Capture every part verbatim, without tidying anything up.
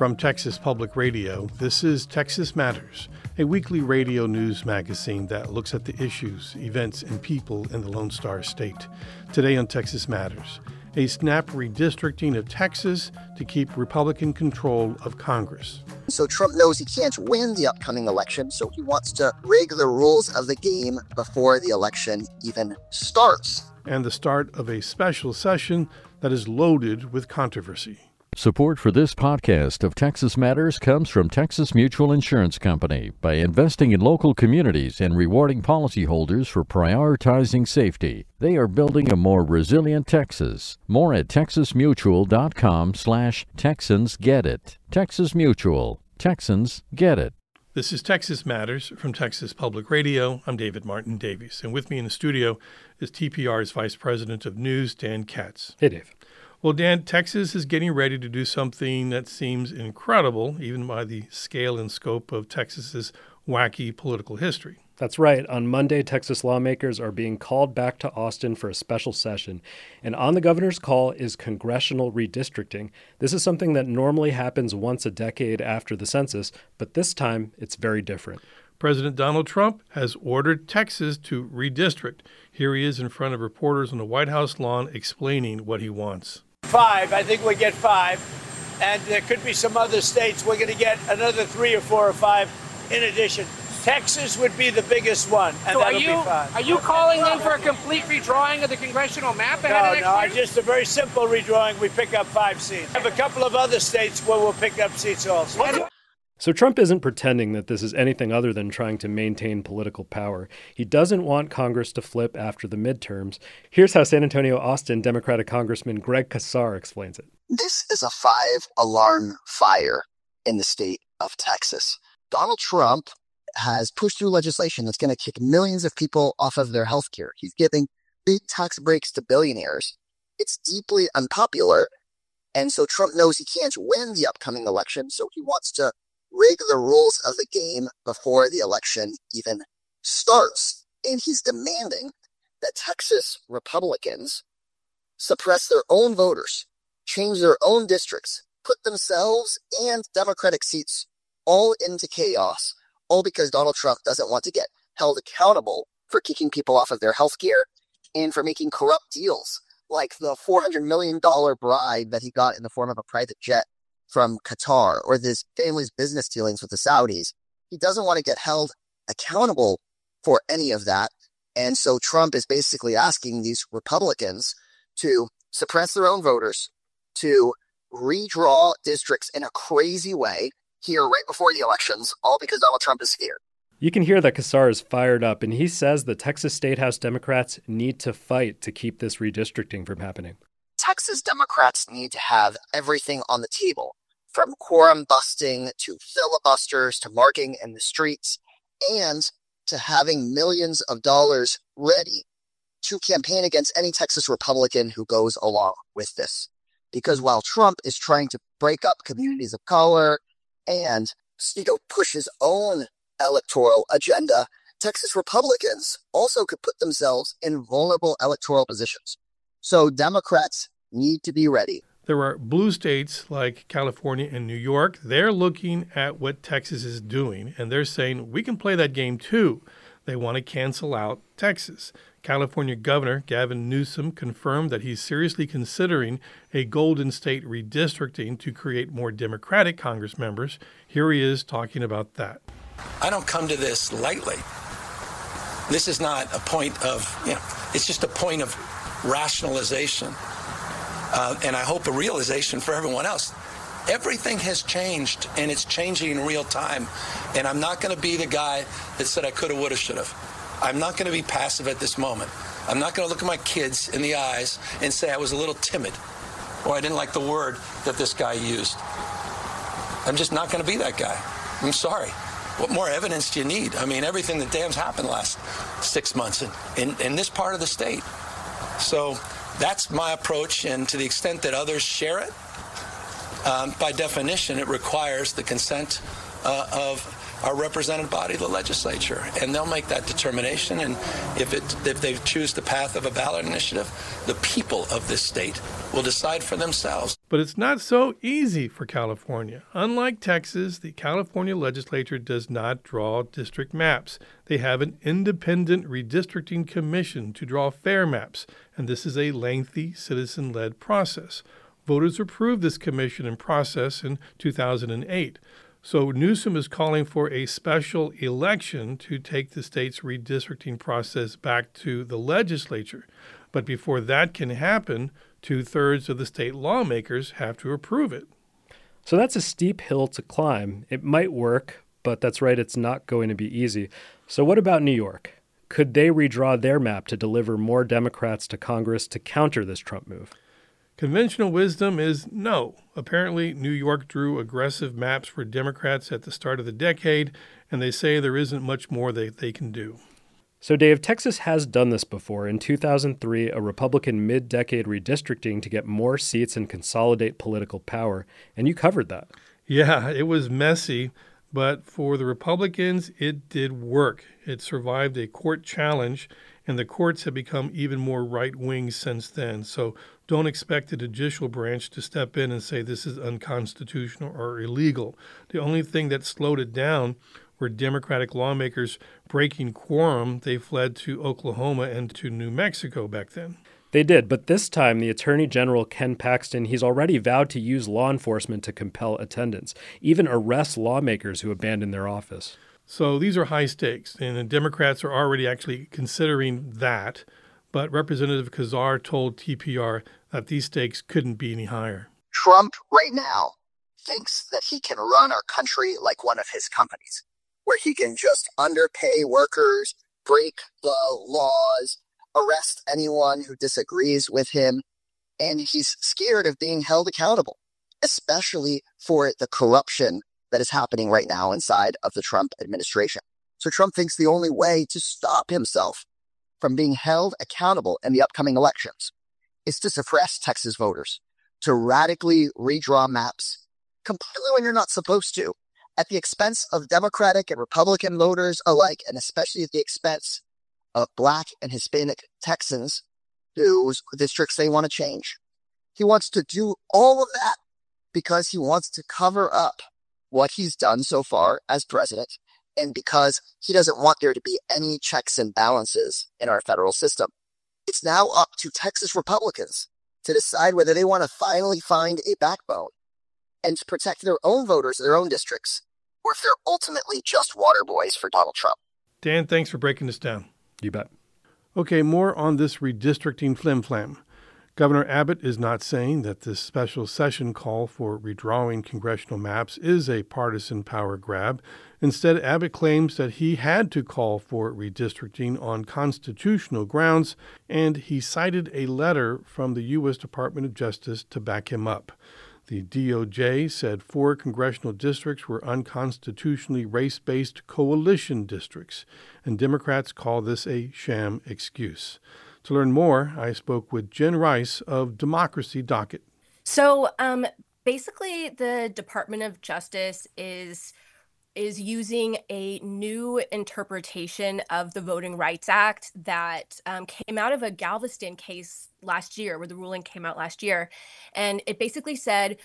From Texas Public Radio, this is Texas Matters, a weekly radio news magazine that looks at the issues, events, and people in the Lone Star State. Today on Texas Matters, a snap redistricting of Texas to keep Republican control of Congress. So Trump knows he can't win the upcoming election, so he wants to rig the rules of the game before the election even starts. And the start of a special session that is loaded with controversy. Support for this podcast of Texas Matters comes from Texas Mutual Insurance Company. By investing in local communities and rewarding policyholders for prioritizing safety, they are building a more resilient Texas. More at texasmutual.com slash Texans Get It. Texas Mutual. Texans get it. This is Texas Matters from Texas Public Radio. I'm David Martin Davies, and with me in the studio is T P R's Vice President of News, Dan Katz. Hey, Dave. Well, Dan, Texas is getting ready to do something that seems incredible, even by the scale and scope of Texas's wacky political history. That's right. On Monday, Texas lawmakers are being called back to Austin for a special session. And on the governor's call is congressional redistricting. This is something that normally happens once a decade after the census, but this time it's very different. President Donald Trump has ordered Texas to redistrict. Here he is in front of reporters on the White House lawn explaining what he wants. Five. I think we get five. And there could be some other states. We're going to get another three or four or five in addition. Texas would be the biggest one, and so that'll are you, be fine. Are you calling then for a complete redrawing of the congressional map ahead no, of next no, year? No, just a very simple redrawing. We pick up five seats. We have a couple of other states where we'll pick up seats also. So Trump isn't pretending that this is anything other than trying to maintain political power. He doesn't want Congress to flip after the midterms. Here's how San Antonio-Austin Democratic Congressman Greg Casar explains it. This is a five-alarm fire in the state of Texas. Donald Trump has pushed through legislation that's going to kick millions of people off of their health care. He's giving big tax breaks to billionaires. It's deeply unpopular. And so Trump knows he can't win the upcoming election, so he wants to rig the rules of the game before the election even starts. And he's demanding that Texas Republicans suppress their own voters, change their own districts, put themselves and Democratic seats all into chaos, all because Donald Trump doesn't want to get held accountable for kicking people off of their health care and for making corrupt deals like the four hundred million dollars bribe that he got in the form of a private jet from Qatar, or this family's business dealings with the Saudis. He doesn't want to get held accountable for any of that. And so Trump is basically asking these Republicans to suppress their own voters, to redraw districts in a crazy way here right before the elections, all because Donald Trump is scared. You can hear that Casar is fired up, and he says the Texas State House Democrats need to fight to keep this redistricting from happening. Texas Democrats need to have everything on the table, from quorum busting to filibusters to marking in the streets, and to having millions of dollars ready to campaign against any Texas Republican who goes along with this. Because while Trump is trying to break up communities of color and, you know, push his own electoral agenda, Texas Republicans also could put themselves in vulnerable electoral positions. So Democrats need to be ready. There are blue states like California and New York. They're looking at what Texas is doing, and they're saying, we can play that game too. They want to cancel out Texas. California Governor Gavin Newsom confirmed that he's seriously considering a Golden State redistricting to create more Democratic Congress members. Here he is talking about that. I don't come to this lightly. This is not a point of, you know, it's just a point of rationalization. Uh, and I hope a realization for everyone else. Everything has changed, and it's changing in real time. And I'm not going to be the guy that said I could have, would have, should have. I'm not going to be passive at this moment. I'm not going to look at my kids in the eyes and say I was a little timid, or I didn't like the word that this guy used. I'm just not going to be that guy. I'm sorry. What more evidence do you need? I mean, everything that damn's happened last six months in, in, in this part of the state. So that's my approach, and to the extent that others share it, um, by definition, it requires the consent uh, of our represented body, the legislature, and they'll make that determination. And if it if they choose the path of a ballot initiative, the people of this state will decide for themselves. But it's not so easy for California. Unlike Texas, the California legislature does not draw district maps. They have an independent redistricting commission to draw fair maps, and this is a lengthy citizen-led process. Voters approved this commission and process in two thousand eight. So Newsom is calling for a special election to take the state's redistricting process back to the legislature. But before that can happen, two-thirds of the state lawmakers have to approve it. So that's a steep hill to climb. It might work, but that's right, it's not going to be easy. So what about New York? Could they redraw their map to deliver more Democrats to Congress to counter this Trump move? Conventional wisdom is no. Apparently, New York drew aggressive maps for Democrats at the start of the decade, and they say there isn't much more that they can do. So, Dave, Texas has done this before. In two thousand three, a Republican mid-decade redistricting to get more seats and consolidate political power, and you covered that. Yeah, it was messy, but for the Republicans, it did work. It survived a court challenge, and the courts have become even more right-wing since then. So don't expect the judicial branch to step in and say this is unconstitutional or illegal. The only thing that slowed it down were Democratic lawmakers breaking quorum. They fled to Oklahoma and to New Mexico back then. They did, but this time the Attorney General, Ken Paxton, he's already vowed to use law enforcement to compel attendance, even arrest lawmakers who abandon their office. So these are high stakes, and the Democrats are already actually considering that. But Representative Kazar told T P R that these stakes couldn't be any higher. Trump right now thinks that he can run our country like one of his companies, where he can just underpay workers, break the laws, arrest anyone who disagrees with him, and he's scared of being held accountable, especially for the corruption that is happening right now inside of the Trump administration. So Trump thinks the only way to stop himself from being held accountable in the upcoming elections is to suppress Texas voters, to radically redraw maps completely when you're not supposed to, at the expense of Democratic and Republican voters alike, and especially at the expense of Black and Hispanic Texans whose districts they want to change. He wants to do all of that because he wants to cover up what he's done so far as president, and because he doesn't want there to be any checks and balances in our federal system. It's now up to Texas Republicans to decide whether they want to finally find a backbone and to protect their own voters, their own districts, or if they're ultimately just water boys for Donald Trump. Dan, thanks for breaking this down. You bet. Okay, more on this redistricting flim-flam. Governor Abbott is not saying that this special session call for redrawing congressional maps is a partisan power grab. Instead, Abbott claims that he had to call for redistricting on constitutional grounds, and he cited a letter from the U S Department of Justice to back him up. The D O J said four congressional districts were unconstitutionally race-based coalition districts, and Democrats call this a sham excuse. To learn more, I spoke with Jen Rice of Democracy Docket. So um, basically, the Department of Justice is is using a new interpretation of the Voting Rights Act that um, came out of a Galveston case last year, where the ruling came out last year. And it basically said,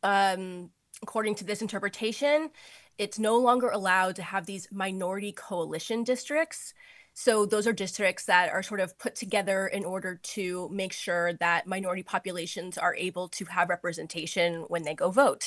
um, according to this interpretation, it's no longer allowed to have these minority coalition districts. So those are districts that are sort of put together in order to make sure that minority populations are able to have representation when they go vote.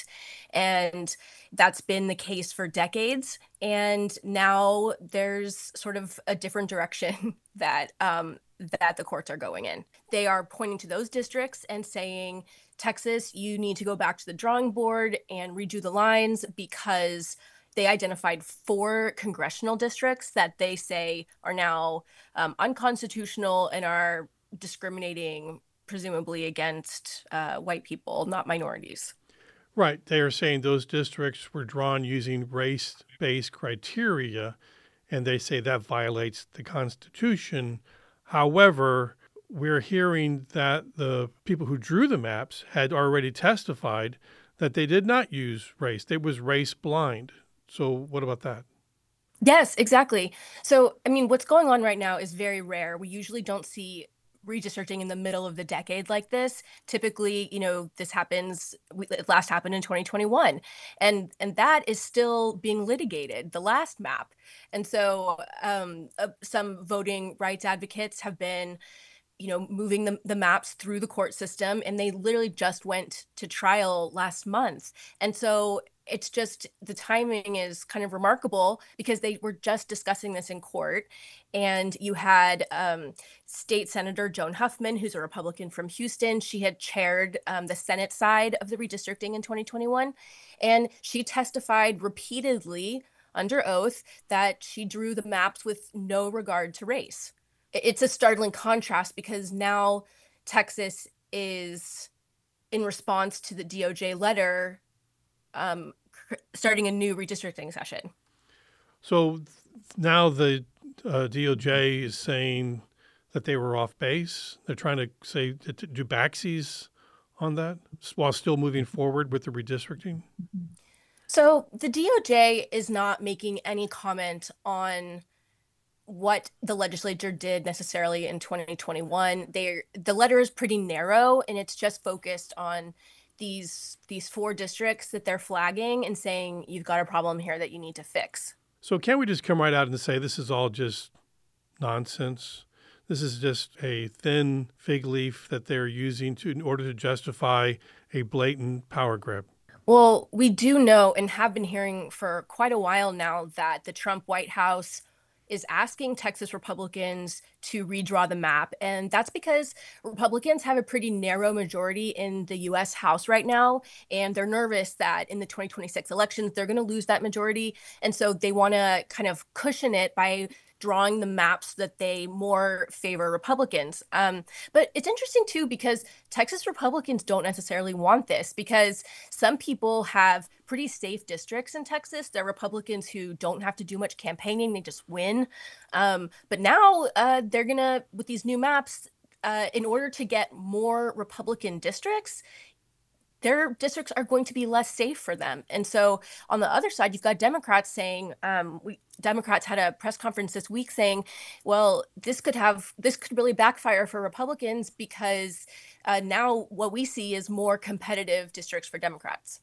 And that's been the case for decades. And now there's sort of a different direction that um, that the courts are going in. They are pointing to those districts and saying, Texas, you need to go back to the drawing board and redo the lines, because they identified four congressional districts that they say are now um, unconstitutional and are discriminating, presumably, against uh, white people, not minorities. Right. They are saying those districts were drawn using race-based criteria, and they say that violates the Constitution. However, we're hearing that the people who drew the maps had already testified that they did not use race. They was race blind. So what about that? Yes, exactly. So, I mean, what's going on right now is very rare. We usually don't see redistricting in the middle of the decade like this. Typically, you know, this happens, it last happened in twenty twenty-one. And and that is still being litigated, the last map. And so um, uh, some voting rights advocates have been, you know, moving the, the maps through the court system, and they literally just went to trial last month. And so it's just, the timing is kind of remarkable because they were just discussing this in court. And you had um, State Senator Joan Huffman, who's a Republican from Houston. She had chaired um, the Senate side of the redistricting in twenty twenty-one. And she testified repeatedly under oath that she drew the maps with no regard to race. It's a startling contrast because now Texas is, in response to the D O J letter, um, starting a new redistricting session. So now the uh, D O J is saying that they were off base. They're trying to say to do backsies on that while still moving forward with the redistricting. So the D O J is not making any comment on what the legislature did necessarily in twenty twenty-one. They the letter is pretty narrow, and it's just focused on these these four districts that they're flagging and saying you've got a problem here that you need to fix. So can't we just come right out and say this is all just nonsense? This is just a thin fig leaf that they're using to in order to justify a blatant power grab. Well, we do know and have been hearing for quite a while now that the Trump White House is asking Texas Republicans to redraw the map. And that's because Republicans have a pretty narrow majority in the U S House right now. And they're nervous that in the twenty twenty-six elections, they're going to lose that majority. And so they want to kind of cushion it by drawing the maps that they more favor Republicans. Um, but it's interesting, too, because Texas Republicans don't necessarily want this, because some people have pretty safe districts in Texas. They're Republicans who don't have to do much campaigning. They just win. Um, but now uh, they're going to, with these new maps, uh, in order to get more Republican districts, their districts are going to be less safe for them. And so on the other side, you've got Democrats saying, um, we, Democrats had a press conference this week saying, well, this could have, this could really backfire for Republicans because uh, now what we see is more competitive districts for Democrats.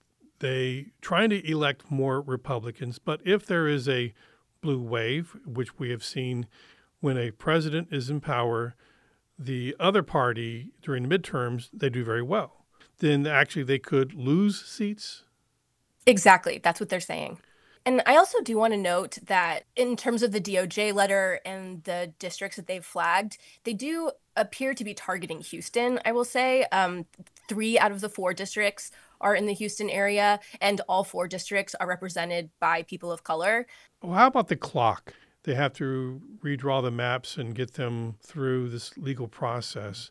They trying to elect more Republicans, but if there is a blue wave, which we have seen when a president is in power, the other party during the midterms, they do very well. Then actually they could lose seats? Exactly. That's what they're saying. And I also do want to note that in terms of the D O J letter and the districts that they've flagged, they do appear to be targeting Houston, I will say. Um, three out of the four districts are in the Houston area, and all four districts are represented by people of color. Well, how about the clock? They have to redraw the maps and get them through this legal process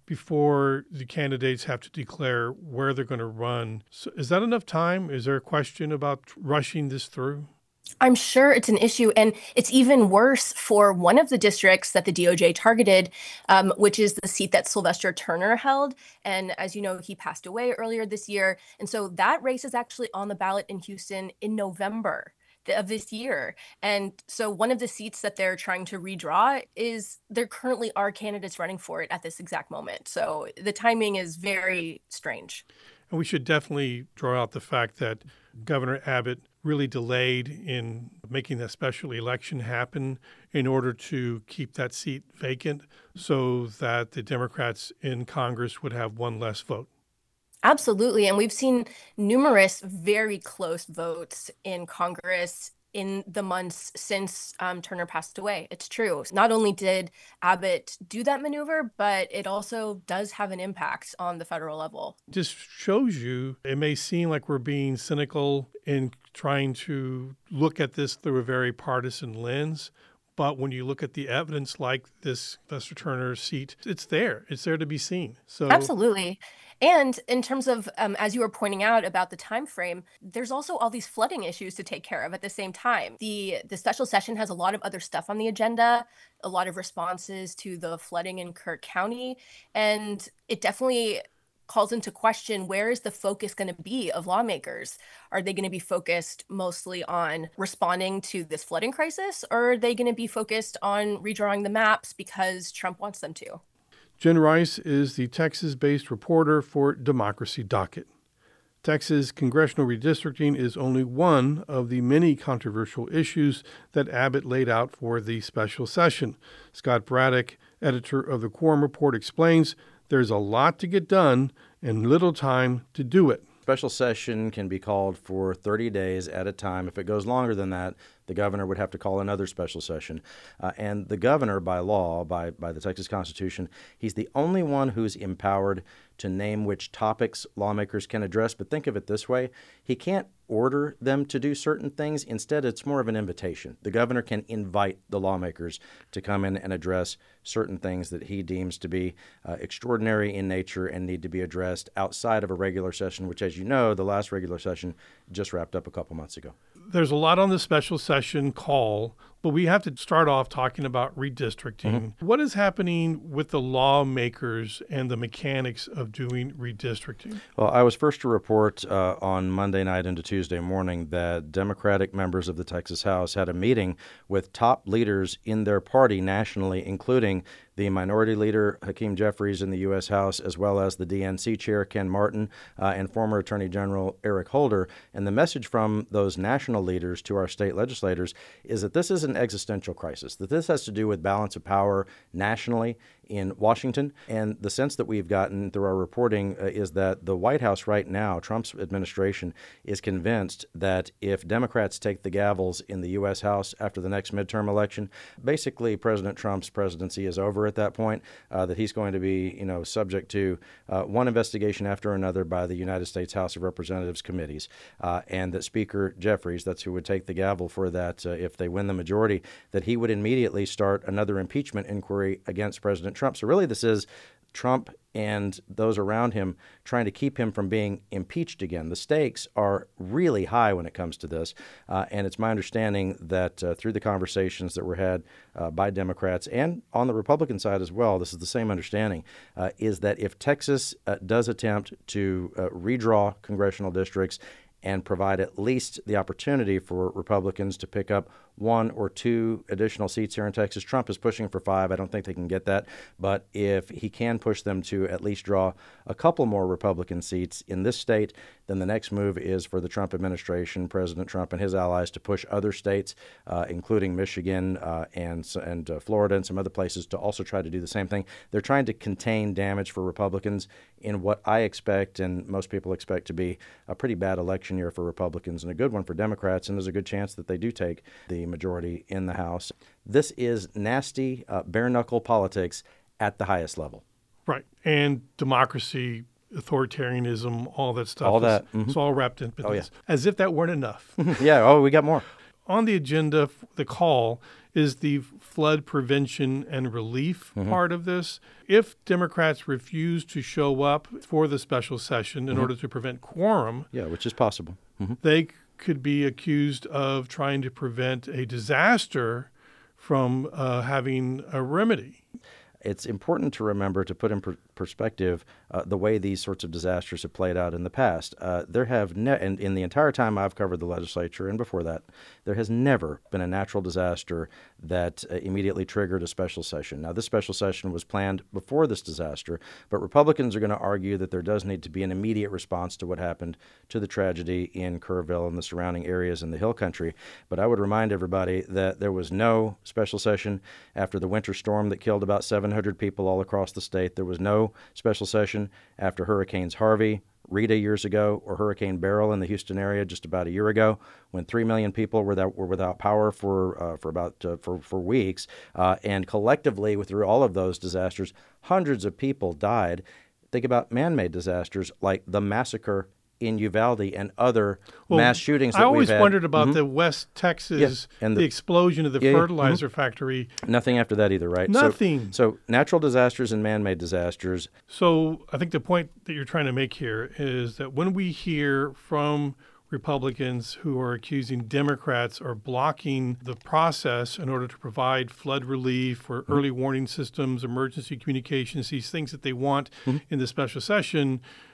before the candidates have to declare where they're going to run. So is that enough time? Is there a question about rushing this through? I'm sure it's an issue, and it's even worse for one of the districts that the D O J targeted, um, which is the seat that Sylvester Turner held. And as you know, he passed away earlier this year. And so that race is actually on the ballot in Houston in November of this year. And so one of the seats that they're trying to redraw is there currently are candidates running for it at this exact moment. So the timing is very strange. And we should definitely draw out the fact that Governor Abbott really delayed in making that special election happen in order to keep that seat vacant so that the Democrats in Congress would have one less vote. Absolutely. And we've seen numerous very close votes in Congress in the months since um, Turner passed away. It's true. Not only did Abbott do that maneuver, but it also does have an impact on the federal level. Just shows you, it may seem like we're being cynical in trying to look at this through a very partisan lens. But when you look at the evidence like this Sylvester Turner seat, it's there. It's there to be seen. So absolutely. And in terms of, um, as you were pointing out about the time frame, there's also all these flooding issues to take care of at the same time. The the special session has a lot of other stuff on the agenda, a lot of responses to the flooding in Kirk County, and it definitely calls into question, where is the focus going to be of lawmakers? Are they going to be focused mostly on responding to this flooding crisis, or are they going to be focused on redrawing the maps because Trump wants them to? Jen Rice is the Texas-based reporter for Democracy Docket. Texas congressional redistricting is only one of the many controversial issues that Abbott laid out for the special session. Scott Braddock, editor of the Quorum Report, explains there's a lot to get done and little time to do it. Special session can be called for thirty days at a time. If it goes longer than that, the governor would have to call another special session. Uh, and the governor, by law, by, by the Texas Constitution, he's the only one who's empowered to name which topics lawmakers can address. But think of it this way. He can't order them to do certain things. Instead, it's more of an invitation. The governor can invite the lawmakers to come in and address certain things that he deems to be uh, extraordinary in nature and need to be addressed outside of a regular session, which, as you know, the last regular session just wrapped up a couple months ago. There's a lot on the special session call, but we have to start off talking about redistricting. Mm-hmm. What is happening with the lawmakers and the mechanics of doing redistricting? Well, I was first to report uh, on Monday night into Tuesday morning that Democratic members of the Texas House had a meeting with top leaders in their party nationally, including the Minority Leader, Hakeem Jeffries, in the U S House, as well as the D N C Chair, Ken Martin, uh, and former Attorney General Eric Holder. And the message from those national leaders to our state legislators is that this is an existential crisis, that this has to do with balance of power nationally in Washington. And the sense that we've gotten through our reporting uh, is that the White House right now, Trump's administration, is convinced that if Democrats take the gavels in the U S House after the next midterm election, basically President Trump's presidency is over at that point, uh, that he's going to be, you know, subject to uh, one investigation after another by the United States House of Representatives committees, uh, and that Speaker Jeffries, that's who would take the gavel for that uh, if they win the majority, that he would immediately start another impeachment inquiry against President Trump. So really this is Trump and those around him trying to keep him from being impeached again. The stakes are really high when it comes to this, uh, and it's my understanding that uh, through the conversations that were had uh, by Democrats and on the Republican side as well, this is the same understanding, uh, is that if Texas uh, does attempt to uh, redraw congressional districts and provide at least the opportunity for Republicans to pick up one or two additional seats here in Texas. Trump is pushing for five. I don't think they can get that. But if he can push them to at least draw a couple more Republican seats in this state, then the next move is for the Trump administration, President Trump and his allies, to push other states, uh, including Michigan uh, and, and uh, Florida and some other places, to also try to do the same thing. They're trying to contain damage for Republicans in what I expect and most people expect to be a pretty bad election year for Republicans and a good one for Democrats, and there's a good chance that they do take the majority in the House. This is nasty, uh, bare-knuckle politics at the highest level. Right. And democracy, authoritarianism, all that stuff. All that. Is, mm-hmm. It's all wrapped in oh, this. Yeah. As if that weren't enough. yeah. Oh, we got more. On the agenda, the call is the flood prevention and relief mm-hmm. part of this. If Democrats refuse to show up for the special session in mm-hmm. order to prevent quorum, yeah, which is possible, mm-hmm. they could be accused of trying to prevent a disaster from uh, having a remedy. It's important to remember, to put in per- perspective, uh, the way these sorts of disasters have played out in the past. Uh, there have, ne- and in the entire time I've covered the legislature and before that, there has never been a natural disaster that uh, immediately triggered a special session. Now, this special session was planned before this disaster, but Republicans are going to argue that there does need to be an immediate response to what happened to the tragedy in Kerrville and the surrounding areas in the Hill Country. But I would remind everybody that there was no special session after the winter storm that killed about seven hundred people all across the state. There was no special session after Hurricanes Harvey, Rita years ago, or Hurricane Beryl in the Houston area just about a year ago, when three million people were that were without power for uh, for about uh, for for weeks, uh, and collectively, through all of those disasters, hundreds of people died. Think about man-made disasters like the massacre in Uvalde and other well, mass shootings that I always we've had. wondered about mm-hmm. the West Texas, yes. and the, the explosion of the yeah, fertilizer mm-hmm. factory. Nothing after that either, right? Nothing. So, so natural disasters and man-made disasters. So I think the point that you're trying to make here is that when we hear from Republicans who are accusing Democrats or blocking the process in order to provide flood relief or mm-hmm. early warning systems, emergency communications, these things that they want mm-hmm. in the special session,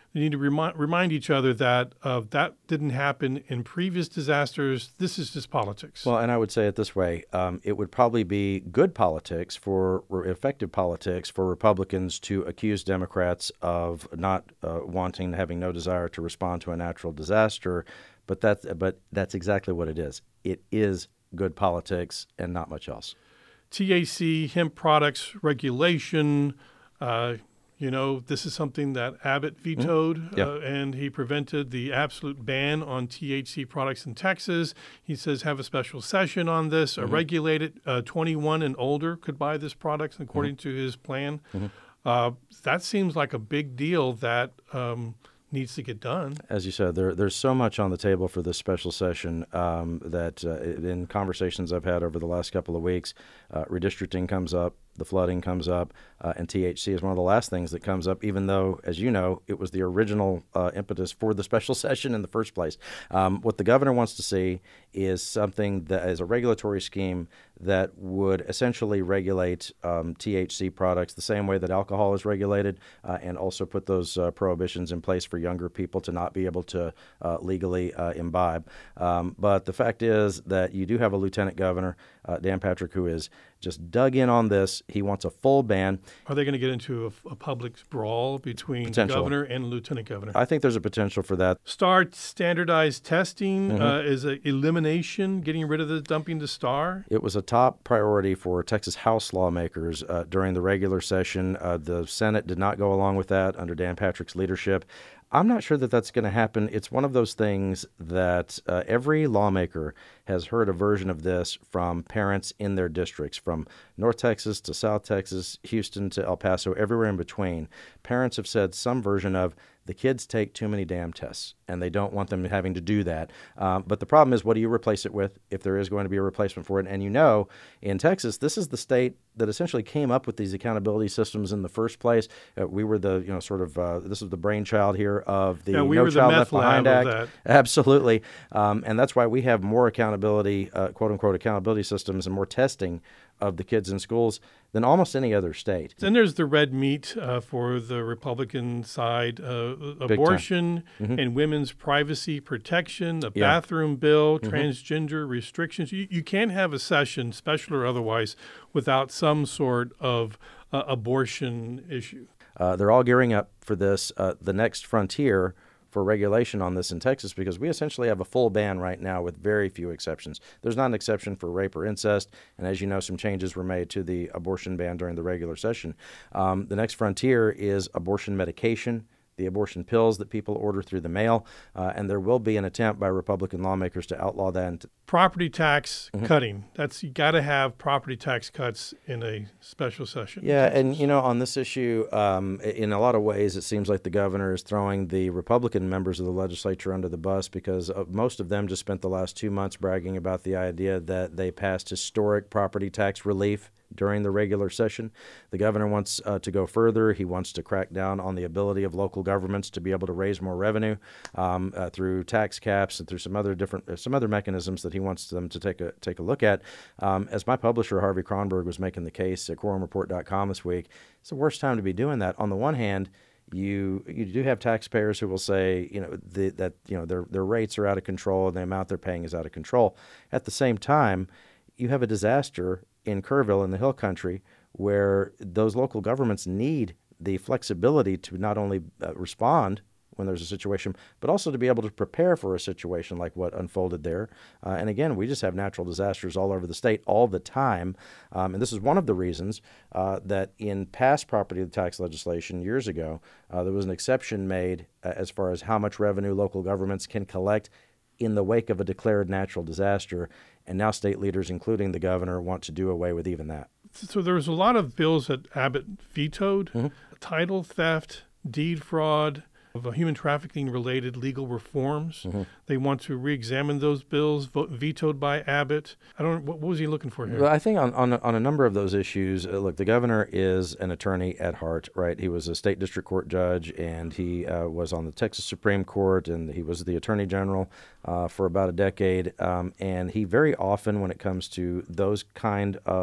They need to remind, remind each other that uh, that didn't happen in previous disasters. This is just politics. Well, and I would say it this way. Um, it would probably be good politics for effective politics for Republicans to accuse Democrats of not uh, wanting, having no desire to respond to a natural disaster. But that's, but that's exactly what it is. It is good politics and not much else. T H C, hemp products regulation, uh, you know, this is something that Abbott vetoed, mm-hmm. yeah. uh, and he prevented the absolute ban on T H C products in Texas. He says have a special session on this, mm-hmm. uh, regulate it. Uh, twenty-one and older could buy this product, according mm-hmm. to his plan. Mm-hmm. Uh, that seems like a big deal that um, needs to get done. As you said, there, there's so much on the table for this special session um, that uh, in conversations I've had over the last couple of weeks, uh, redistricting comes up, the flooding comes up, uh, and T H C is one of the last things that comes up, even though, as you know, it was the original uh, impetus for the special session in the first place. Um, what the governor wants to see is something that is a regulatory scheme that would essentially regulate um, T H C products the same way that alcohol is regulated, uh, and also put those uh, prohibitions in place for younger people to not be able to uh, legally uh, imbibe. Um, but the fact is that you do have a lieutenant governor, uh, Dan Patrick, who is just dug in on this. He wants a full ban. Are they going to get into a, a public brawl between the governor and lieutenant governor? I think there's a potential for that. STAR standardized testing Mm-hmm. uh, is a elimination, getting rid of the dumping to STAR. It was a top priority for Texas House lawmakers uh, during the regular session. Uh, the Senate did not go along with that under Dan Patrick's leadership. I'm not sure that that's going to happen. It's one of those things that uh, every lawmaker has heard a version of this from parents in their districts, from North Texas to South Texas, Houston to El Paso, everywhere in between. Parents have said some version of, the kids take too many damn tests, and they don't want them having to do that. Um, but the problem is, what do you replace it with if there is going to be a replacement for it? And you know, in Texas, this is the state that essentially came up with these accountability systems in the first place. Uh, we were the, you know, sort of, uh, this was the brainchild here of the yeah, we No were Child the Left Behind Act. That. Absolutely. Um, and that's why we have more accountability, uh, quote unquote, accountability systems and more testing of the kids in schools than almost any other state. Then there's the red meat uh, for the Republican side, uh, abortion mm-hmm. and women's privacy protection, the yeah. bathroom bill, mm-hmm. transgender restrictions. You, you can't have a session, special or otherwise, without some sort of uh, abortion issue. Uh, they're all gearing up for this, uh, the next frontier for regulation on this in Texas, because we essentially have a full ban right now with very few exceptions. There's not an exception for rape or incest, and as you know, some changes were made to the abortion ban during the regular session. Um, the next frontier is abortion medication, the abortion pills that people order through the mail, uh, and there will be an attempt by Republican lawmakers to outlaw that. And t- property tax mm-hmm. cutting. That's, you got to have property tax cuts in a special session. Yeah, and you know, on this issue, um, in a lot of ways, it seems like the governor is throwing the Republican members of the legislature under the bus, because uh, most of them just spent the last two months bragging about the idea that they passed historic property tax relief during the regular session. The governor wants uh, to go further. He wants to crack down on the ability of local governments to be able to raise more revenue um, uh, through tax caps and through some other different uh, some other mechanisms that he wants them to take a take a look at. Um, as my publisher Harvey Kronberg was making the case at quorum report dot com this week, it's the worst time to be doing that. On the one hand, You you do have taxpayers who will say, you know, the, that you know their their rates are out of control and the amount they're paying is out of control. At the same time, you have a disaster in Kerrville in the Hill Country where those local governments need the flexibility to not only uh, respond when there's a situation, but also to be able to prepare for a situation like what unfolded there. Uh, and again, we just have natural disasters all over the state all the time. Um, and this is one of the reasons uh, that in past property tax legislation years ago, uh, there was an exception made uh, as far as how much revenue local governments can collect in the wake of a declared natural disaster. And now state leaders, including the governor, want to do away with even that. So there was a lot of bills that Abbott vetoed, mm-hmm. title theft, deed fraud, of human trafficking related legal reforms. Mm-hmm. They want to re-examine those bills vo- vetoed by Abbott. I don't what, what was he looking for here? Well, I think on, on, on a number of those issues, uh, look, the governor is an attorney at heart, right? He was a state district court judge, and he uh, was on the Texas Supreme Court, and he was the attorney general uh, for about a decade. Um, and he very often, when it comes to those kind of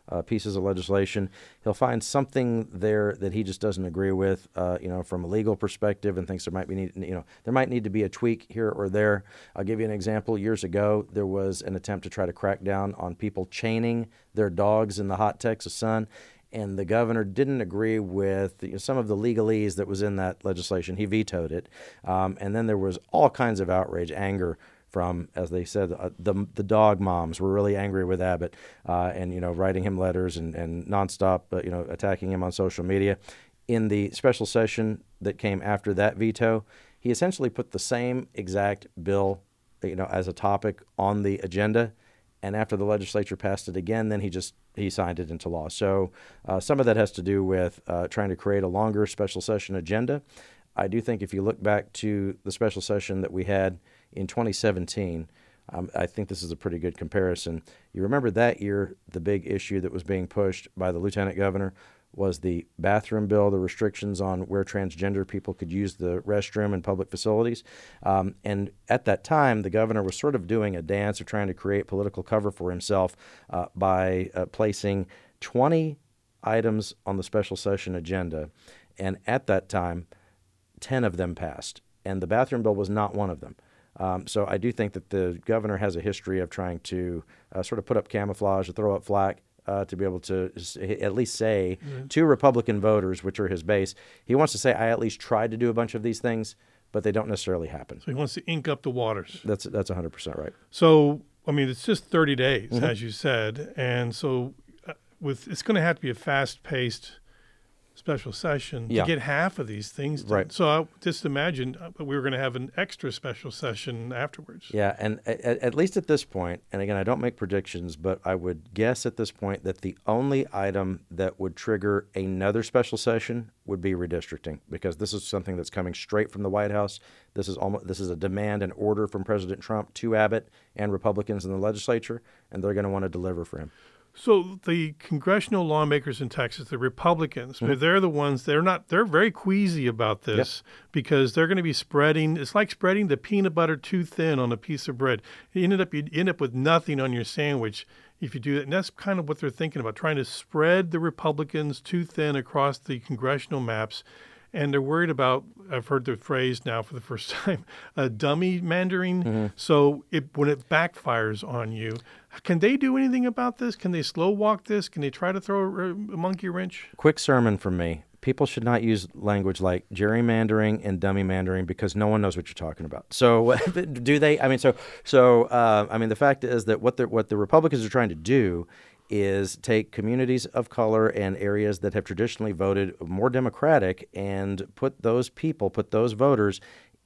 uh, pieces of legislation, he'll find something there that he just doesn't agree with, uh, you know, from a legal perspective, and thinks there might be, need, you know, there might need to be a tweak here or there. I'll give you an example. Years ago, there was an attempt to try to crack down on people chaining their dogs in the hot Texas sun. And the governor didn't agree with you know, some of the legalese that was in that legislation. He vetoed it. Um, and then there was all kinds of outrage, anger from, as they said, uh, the the dog moms were really angry with Abbott uh, and, you know, writing him letters and, and nonstop, uh, you know, attacking him on social media. In the special session that came after that veto, he essentially put the same exact bill, you know, as a topic on the agenda. And after the legislature passed it again, then he just he signed it into law. So uh, some of that has to do with uh, trying to create a longer special session agenda. I do think if you look back to the special session that we had in twenty seventeen, um, I think this is a pretty good comparison. You remember that year, the big issue that was being pushed by the lieutenant governor was the bathroom bill, the restrictions on where transgender people could use the restroom in public facilities. Um, and at that time, the governor was sort of doing a dance or trying to create political cover for himself uh, by uh, placing twenty items on the special session agenda. And at that time, ten of them passed. And the bathroom bill was not one of them. Um, so I do think that the governor has a history of trying to uh, sort of put up camouflage or throw up flack Uh, to be able to at least say mm-hmm. to Republican voters, which are his base, he wants to say, I at least tried to do a bunch of these things, but they don't necessarily happen. So he wants to ink up the waters. That's that's one hundred percent right. So, I mean, it's just thirty days, mm-hmm. as you said. And so uh, with it's going to have to be a fast-paced special session yeah. to get half of these things done. Right. So I just imagine we were going to have an extra special session afterwards. Yeah, and at, at least at this point, and again, I don't make predictions, but I would guess at this point that the only item that would trigger another special session would be redistricting, because this is something that's coming straight from the White House. This is almost this is a demand and order from President Trump to Abbott and Republicans in the legislature, and they're going to want to deliver for him. So the congressional lawmakers in Texas, the Republicans, mm-hmm. they're the ones, they're not, they're very queasy about this yep. because they're going to be spreading, it's like spreading the peanut butter too thin on a piece of bread. You ended up, you end up with nothing on your sandwich if you do that. And that's kind of what they're thinking about, trying to spread the Republicans too thin across the congressional maps. And they're worried about, I've heard the phrase now for the first time, a dummy mandering. Mm-hmm. So it, when it backfires on you, can they do anything about this? Can they slow walk this? Can they try to throw a, a monkey wrench? Quick sermon from me. People should not use language like gerrymandering and dummy mandering because no one knows what you're talking about. So do they? I mean, so so uh, I mean, the fact is that what the what the Republicans are trying to do is take communities of color and areas that have traditionally voted more Democratic and put those people, put those voters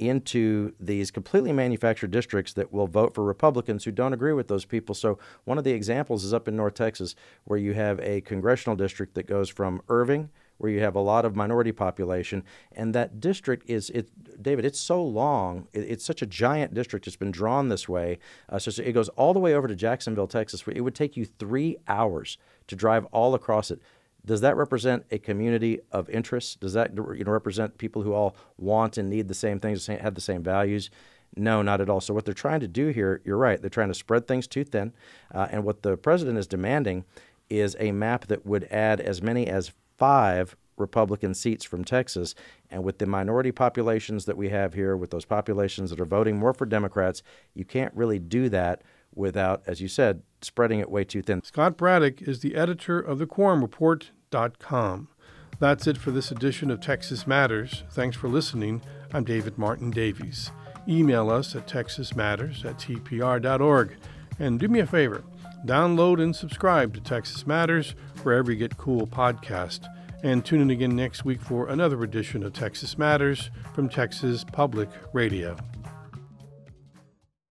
into these completely manufactured districts that will vote for Republicans who don't agree with those people. So one of the examples is up in North Texas, where you have a congressional district that goes from Irving, where you have a lot of minority population, and that district is, it, David, it's so long, it, it's such a giant district, it's been drawn this way, uh, so, so it goes all the way over to Jacksonville, Texas, where it would take you three hours to drive all across it. Does that represent a community of interest? Does that you know, represent people who all want and need the same things, have the same values? No, not at all. So what they're trying to do here, you're right, they're trying to spread things too thin, uh, and what the president is demanding is a map that would add as many as five Republican seats from Texas. And with the minority populations that we have here, with those populations that are voting more for Democrats, you can't really do that without, as you said, spreading it way too thin. Scott Braddock is the editor of the quorum report dot com. That's it for this edition of Texas Matters. Thanks for listening. I'm David Martin Davies. Email us at texas matters at t p r dot org. And do me a favor, download and subscribe to Texas Matters wherever you get cool podcasts. And tune in again next week for another edition of Texas Matters from Texas Public Radio.